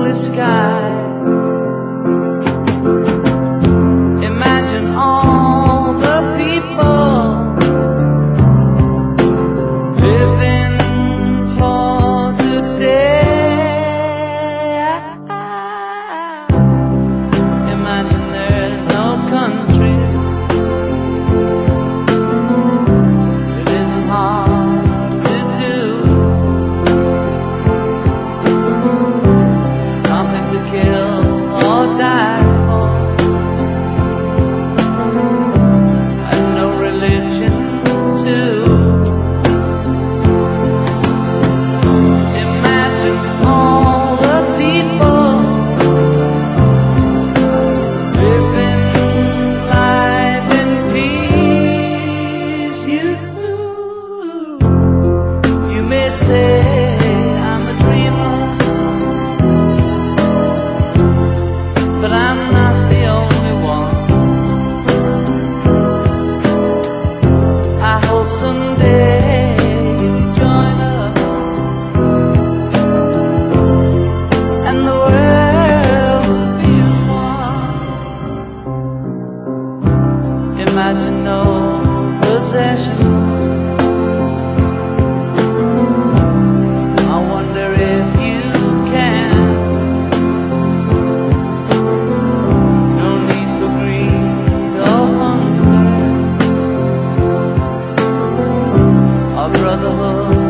lovely sky. Imagine all the people living for today. Imagine there's no countries. It isn't hard to do. Nothing to kill or die for, and no religion too. Imagine all the people living life in peace. You may say I'm a dreamer, but I'm not the only one. I hope someday you'll join us, and the world will be one. Imagine no possessions. I wonder if you can. No need for greed or hunger, or brotherhood